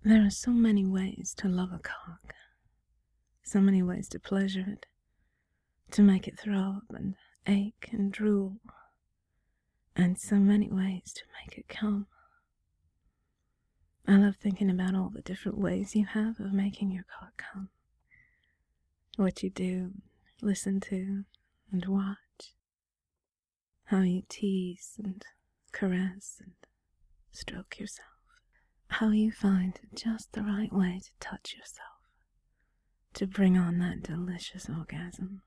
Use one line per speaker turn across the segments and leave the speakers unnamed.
There are so many ways to love a cock, so many ways to pleasure it, to make it throb and ache and drool, and so many ways to make it come. I love thinking about all the different ways you have of making your cock come. What you do, listen to, and watch. How you tease and caress and stroke yourself. How you find just the right way to touch yourself, to bring on that delicious orgasm.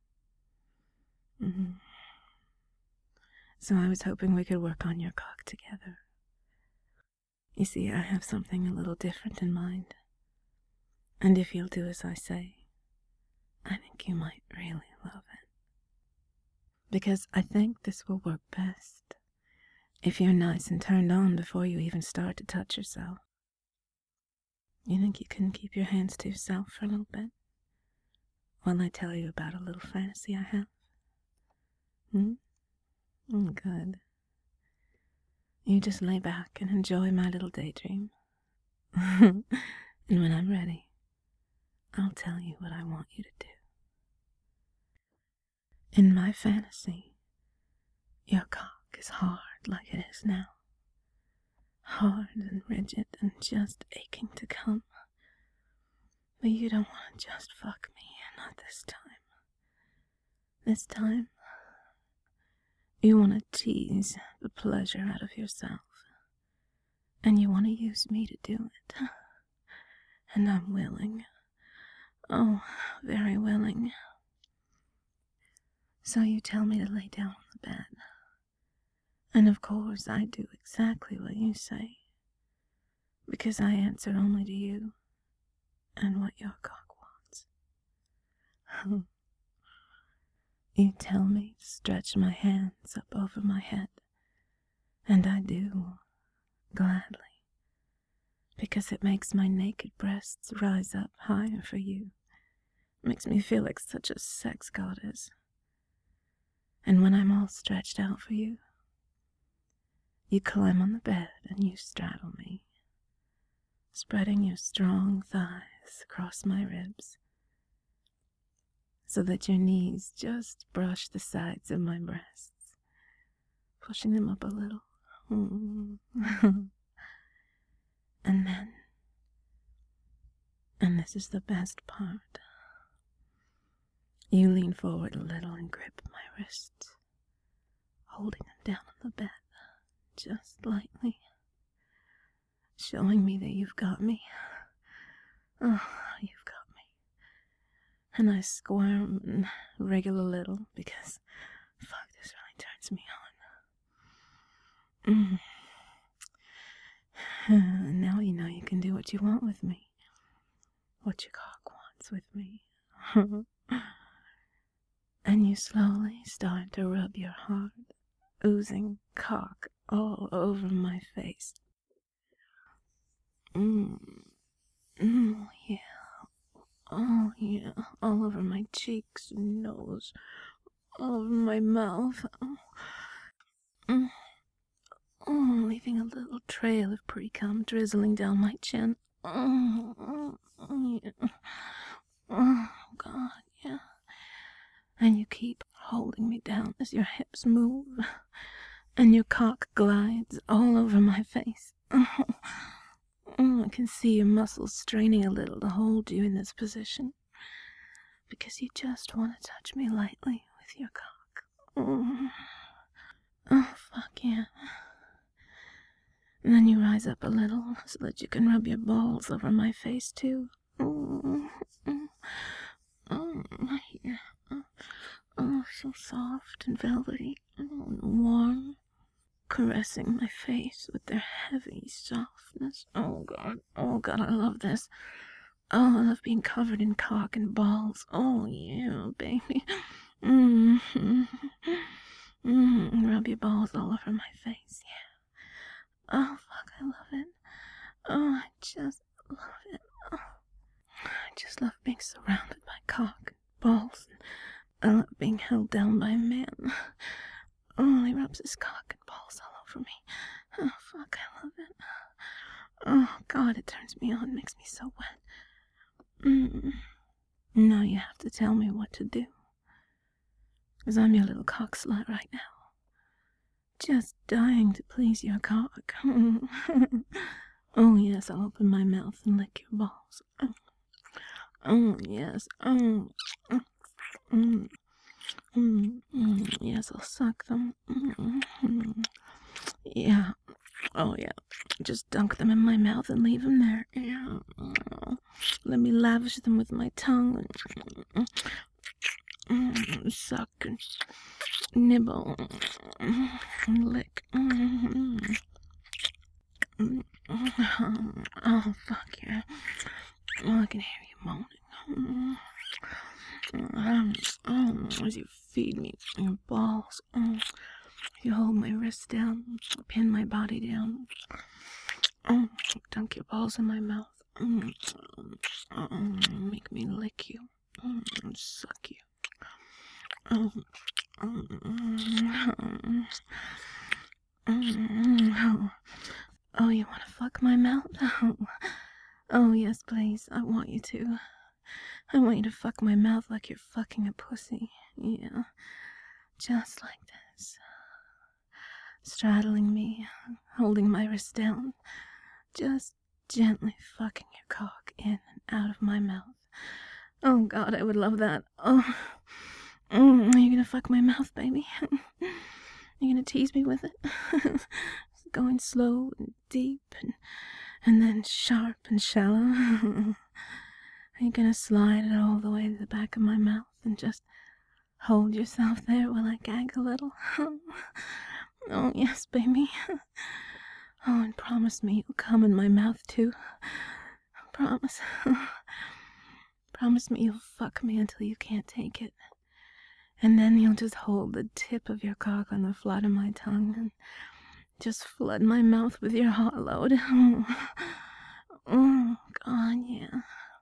So I was hoping we could work on your cock together. You see, I have something a little different in mind. And if you'll do as I say, I think you might really love it. Because I think this will work best if you're nice and turned on before you even start to touch yourself. You think you can keep your hands to yourself for a little bit while I tell you about a little fantasy I have? Good. You just lay back and enjoy my little daydream. And when I'm ready, I'll tell you what I want you to do. In my fantasy, your cock is hard like it is now. Hard and rigid and just aching to come. But you don't want to just fuck me, not this time. This time, you want to tease the pleasure out of yourself. And you want to use me to do it. And I'm willing. Oh, very willing. So you tell me to lay down on the bed. And of course I do exactly what you say. Because I answer only to you and what your cock wants. You tell me to stretch my hands up over my head. And I do, gladly. Because it makes my naked breasts rise up higher for you. It makes me feel like such a sex goddess. And when I'm all stretched out for you, you climb on the bed and you straddle me, spreading your strong thighs across my ribs, so that your knees just brush the sides of my breasts, pushing them up a little. And then, and this is the best part, you lean forward a little and grip my wrists, holding them down on the bed, just lightly, showing me that you've got me. Oh, you've got me. And I squirm and wriggle a little because, fuck, this really turns me on. Now you know you can do what you want with me. What your cock wants with me. And you slowly start to rub your hard, oozing cock all over my face. Yeah. Oh, yeah. All over my cheeks and nose. All over my mouth. Leaving a little trail of pre-cum drizzling down my chin. Yeah. Oh, God, yeah. And you keep holding me down as your hips move, and your cock glides all over my face. I can see your muscles straining a little to hold you in this position, because you just want to touch me lightly with your cock. Oh, fuck yeah. And then you rise up a little so that you can rub your balls over my face too. Yeah. Oh, so soft and velvety and warm, caressing my face with their heavy softness. Oh God, I love this. Oh, I love being covered in cock and balls. Oh yeah, baby. Rub your balls all over my face, yeah. Oh fuck, I love it. Oh, I just love it. Oh. I just love being surrounded by cock and balls. I love being held down by a man. Oh, he rubs his cock and balls all over me. Oh, fuck, I love it. Oh, God, it turns me on, makes me so wet. Now you have to tell me what to do. 'Cause I'm your little cock slut right now. Just dying to please your cock. Oh, yes, I'll open my mouth and lick your balls. Oh, yes. Yes, I'll suck them. Yeah. Oh, yeah. Just dunk them in my mouth and leave them there. Yeah. Let me lavish them with my tongue. Suck and nibble and lick. Oh, fuck yeah. Oh, I can hear you moaning. As you feed me your balls. You hold my wrists down, pin my body down. Dunk your balls in my mouth. Make me lick you. Suck you. Oh, you want to fuck my mouth? Oh, yes, please. I want you to. I want you to fuck my mouth like you're fucking a pussy. Yeah. Just like this. Straddling me, holding my wrist down. Just gently fucking your cock in and out of my mouth. Oh, God, I would love that. Oh. Are you gonna fuck my mouth, baby? You gonna tease me with it? Going slow and deep and then sharp and shallow. Are you gonna slide it all the way to the back of my mouth and just hold yourself there while I gag a little? Oh, yes, baby. Oh, and promise me you'll come in my mouth, too. Promise. Promise me you'll fuck me until you can't take it. And then you'll just hold the tip of your cock on the flat of my tongue and just flood my mouth with your hot load. Oh, God, yeah.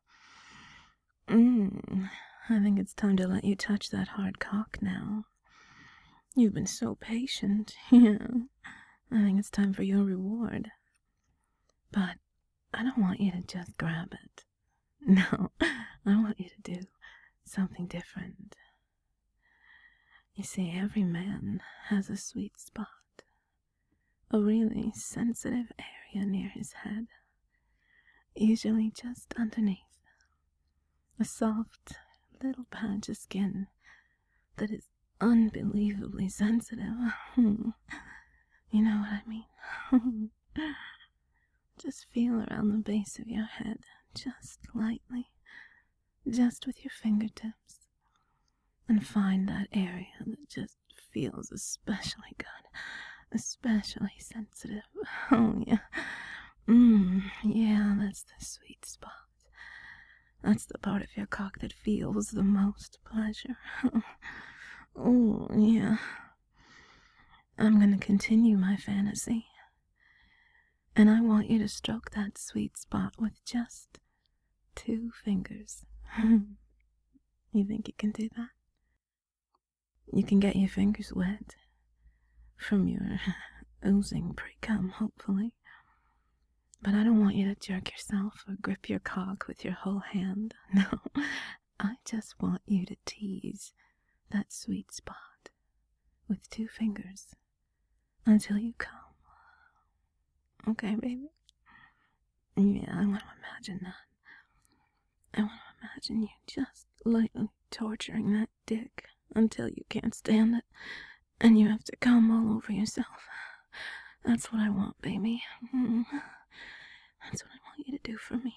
I think it's time to let you touch that hard cock now. You've been so patient. Yeah. I think it's time for your reward. But I don't want you to just grab it. No, I want you to do something different. You see, every man has a sweet spot. A really sensitive area near his head. Usually just underneath. A soft little patch of skin that is unbelievably sensitive. You know what I mean? Just feel around the base of your head, just lightly, just with your fingertips, and find that area that just feels especially good, especially sensitive. Oh, yeah. Yeah, that's the sweet spot. That's the part of your cock that feels the most pleasure. Oh, yeah. I'm gonna continue my fantasy. And I want you to stroke that sweet spot with just 2 fingers. You think you can do that? You can get your fingers wet from your oozing pre-cum, hopefully. But I don't want you to jerk yourself or grip your cock with your whole hand. No, I just want you to tease that sweet spot with 2 fingers until you come. Okay, baby? Yeah, I want to imagine that. I want to imagine you just lightly torturing that dick until you can't stand it and you have to come all over yourself. That's what I want, baby. That's what I want you to do for me.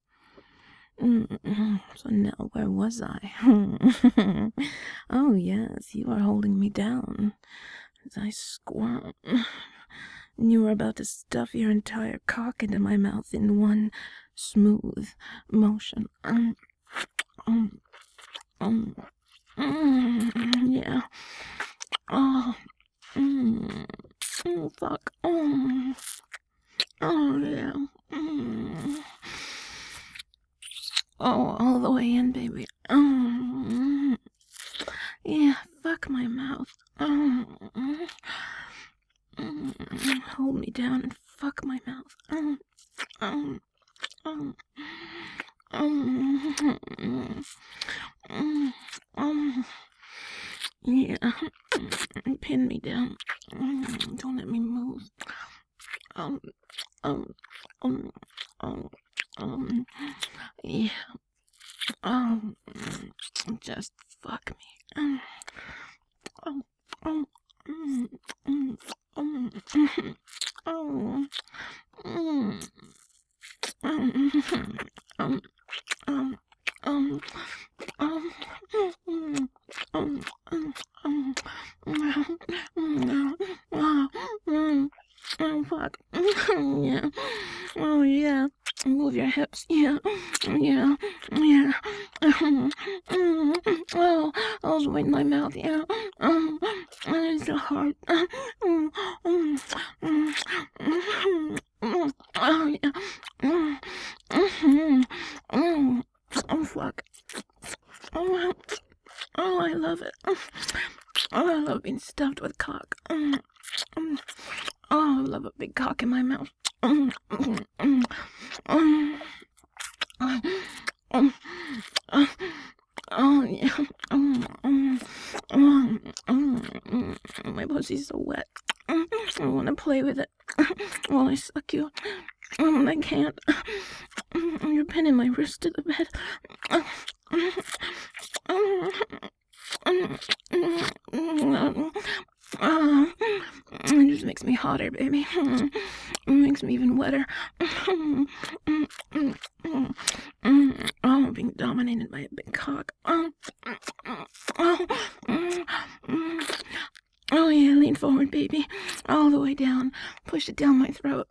So now, where was I? Oh, yes, you are holding me down as I squirm. You were about to stuff your entire cock into my mouth in one smooth motion. Yeah. Oh. Fuck. Oh, yeah. Oh, all the way in, baby. Yeah, fuck my mouth. Hold me down and fuck my mouth. Yeah, pin me down. Don't let me move. Yeah. Just fuck me. Oh, fuck. Yeah. Oh, yeah. Move your hips. Yeah. Yeah. Yeah. Oh, I was in my mouth. Yeah. It's so hard. Oh, yeah. Oh, fuck. Oh, I love it. Oh, I love being stuffed with cock. Oh, I love a big cock in my mouth. Oh, yeah. My pussy's so wet. I want to play with it while I suck you. I can't. You're pinning my wrist to the bed. It just makes me hotter, baby. It makes me even wetter. I'm being dominated by a big cock. Oh yeah, lean forward, baby. All the way down. Push it down my throat.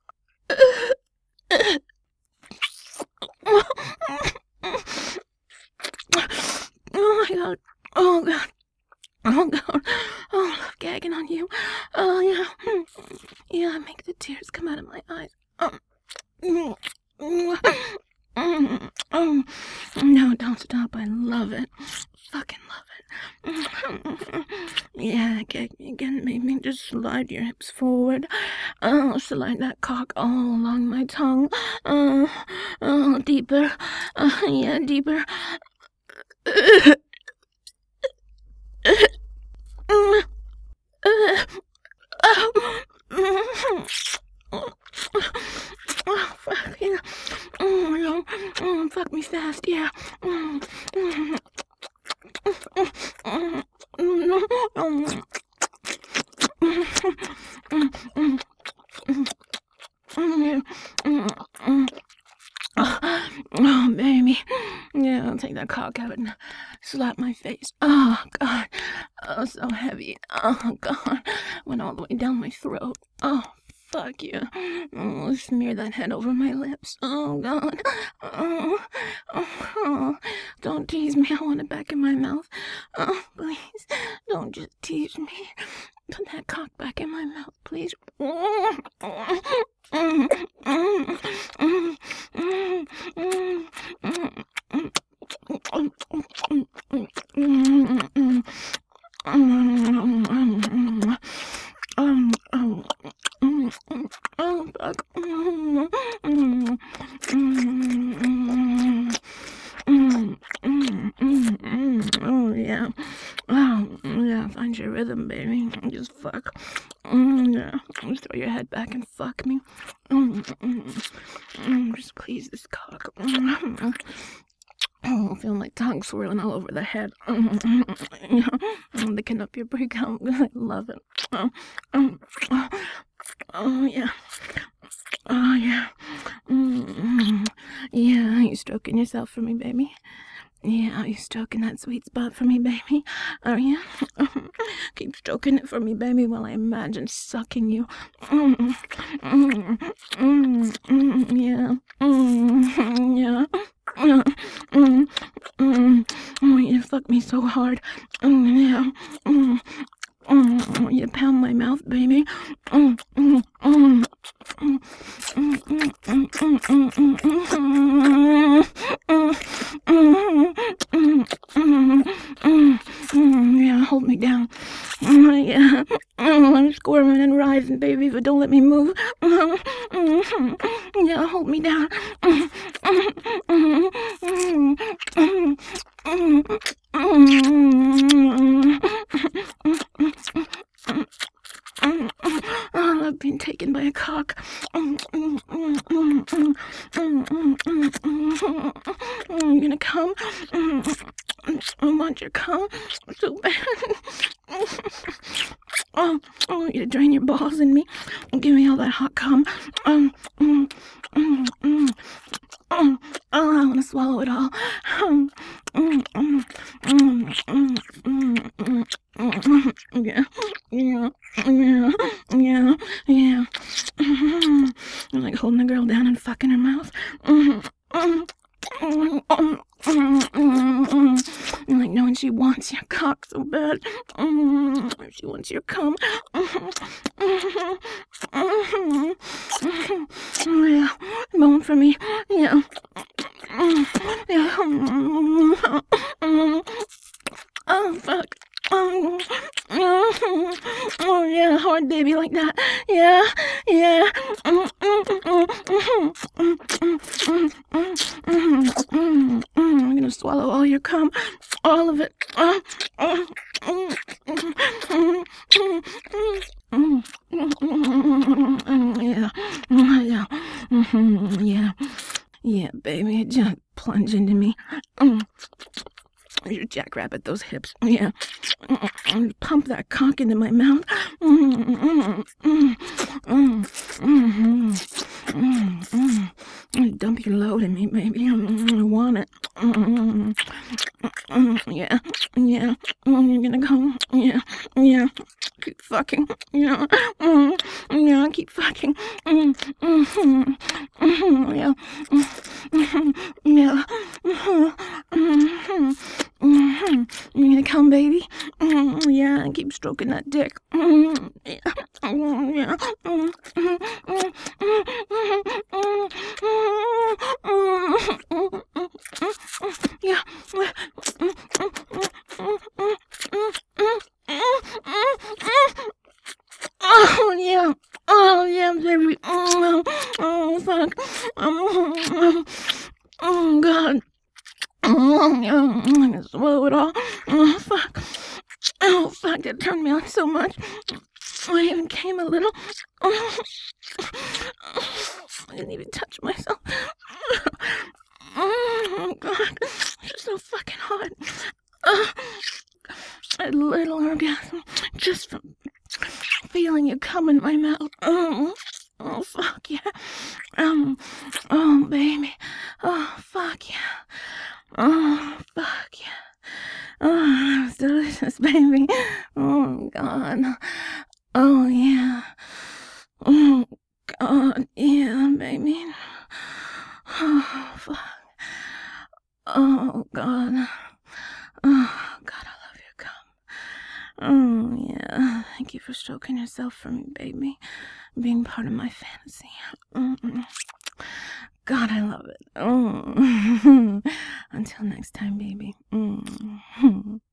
Oh my god. Oh god. Oh god. Oh, I love gagging on you. Oh yeah. Yeah, I make the tears come out of my eyes. No, don't stop. I love it. Fucking love it. Yeah, gag me again, baby. Just slide your hips forward. Oh, slide that cock all along my tongue. Oh, deeper. Yeah, deeper. Oh, fuck, yeah. Fuck me fast, yeah. Oh, baby. Yeah, I'll take that cock out and slap my face. Oh, God. Oh, so heavy. Oh, God. Went all the way down my throat. Oh, fuck you. Oh, smear that head over my lips. Oh, God. Oh. Don't tease me. I want it back in my mouth. Oh, please. Don't just tease me. Put that cock back in my mouth, please. Oh yeah. Oh yeah, find your rhythm, baby. Just fuck. Yeah. Just throw your head back and fuck me. Just please this cock. Oh, I feel my tongue swirling all over the head. I'm licking up your breakout. I love it. Oh yeah. Oh yeah. Yeah, are you stroking yourself for me, baby? Yeah, are you stroking that sweet spot for me, baby? Are you? Keep stroking it for me, baby, while I imagine sucking you. Yeah. Yeah. You fuck me so hard. Yeah. You pound my mouth, baby. Yeah, hold me down. Yeah, I'm squirming and writhing, baby, but don't let me move. Yeah, hold me down. I love being taken by a cock. You're gonna come? I want your cum so bad. I want you to drain your balls in me and give me all that hot cum. I want to swallow it all. Yeah. I'm like holding the girl down and fucking her mouth. Like knowing she wants your cock so bad. She wants your cum. Yeah, moan for me. Yeah. Yeah. Oh, fuck. Oh, yeah, hard baby like that. Yeah. I'm gonna swallow all your cum, all of it. Yeah, baby, just plunge into me. You jackrabbit those hips. Yeah. Pump that cock into my mouth. Dump your load in me, baby. I want it. Yeah. You're gonna go. Yeah. Keep fucking. Yeah. Keep fucking. Yeah. You gonna come, baby? Yeah, and keep stroking that dick. Yeah. Oh yeah, baby. Oh fuck. Oh god. I can swallow it all. Oh fuck. That turned me on so much. I even came a little. I didn't even touch myself. Oh god. It's so fucking hot. A little orgasm just from feeling you come in my mouth. Oh fuck yeah. Oh baby. Oh fuck yeah. Oh fuck yeah. Oh, it's delicious, baby. Oh god. Oh yeah. Oh god, yeah, baby. Oh fuck. Oh god. Oh god, I love your cum. Oh yeah. Thank you for stroking yourself for me, baby. Being part of my fantasy. God, I love it. Oh. Until next time, baby.